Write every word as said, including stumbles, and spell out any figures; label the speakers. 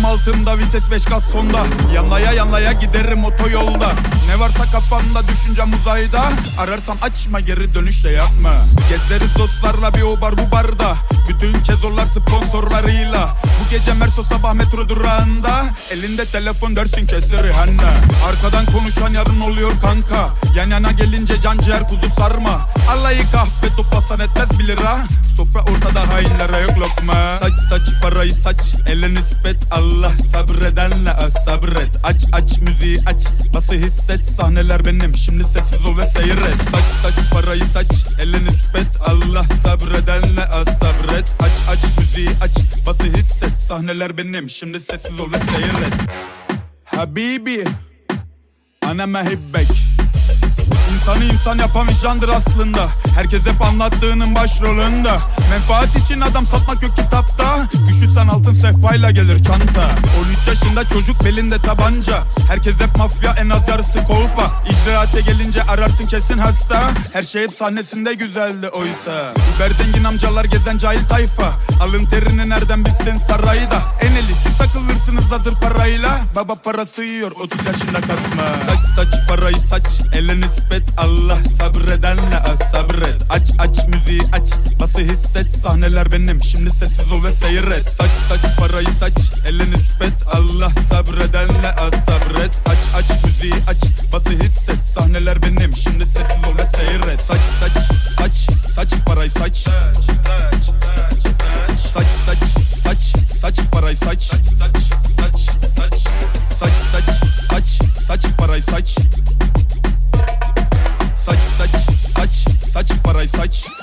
Speaker 1: Arabam altımda, vites beş gaz sonda. Yanlaya yanlaya giderim otoyolda. Ne varsa kafamda, düşüncem uzayda. Ararsam açma, geri dönüşte yapma. Gezeriz dostlarla bir o bar bu barda. Bütün kezorlar sponsorlarıyla. Bu gece Merso sabah metro durağında. Elinde telefon dersin kesir Rihanna. Arkadan konuşan yarın oluyor kanka. Yan yana gelince can ciğer kuzu sarma. Alayı kahve toplasan etmez bir lira. Sofra ortada, hainlere yok lokma. Saç saç parayı saç, ele nispet. Allah sabredenle az sabret. Aç aç müziği aç, bası hisset. Sahneler benim, şimdi sessiz ol ve seyret. Saç saç parayı saç, ele nispet. Allah sabredenle az sabret. Aç aç müziği aç, bası hisset. Sahneler benim, şimdi sessiz ol ve seyret. Habibi, ana mehibbek. İnsanı insan yapan vicdandır aslında. Herkes hep anlattığının başrolünde. Menfaat için adam satmak yok kitapta. Üşütsen altın sehpayla gelir çanta. On üç yaşında çocuk, belinde tabanca. Herkes hep mafya, en az yarısı kolpa. İcraate gelince ararsın kesin hasta. Her şey hep sahnesinde güzeldi oysa. Biber zengin amcalar, gezen cahil tayfa. Alın terini nereden bilsin sarayda. En eli siz takılırsınız hazır parayla. Baba parası yiyor otuz yaşında kasma. Saç saç parayı saç, ele nispet. Allah sabredenle az sabret. Aç aç müziği aç, bası hisset. Sahneler benim, şimdi sessiz ol ve seyret. Saç saç parayı saç, ele nispet. Allah sabredenle az sabret. Aç aç müziği aç, bası hisset. Sahneler benim, şimdi sessiz ol ve seyret. Saç saç saç, saç parayı saç. Saç saç saç, saç parayı saç. Saç saç saç, saç parayı saç. Saç saç saç, saç parayı saç.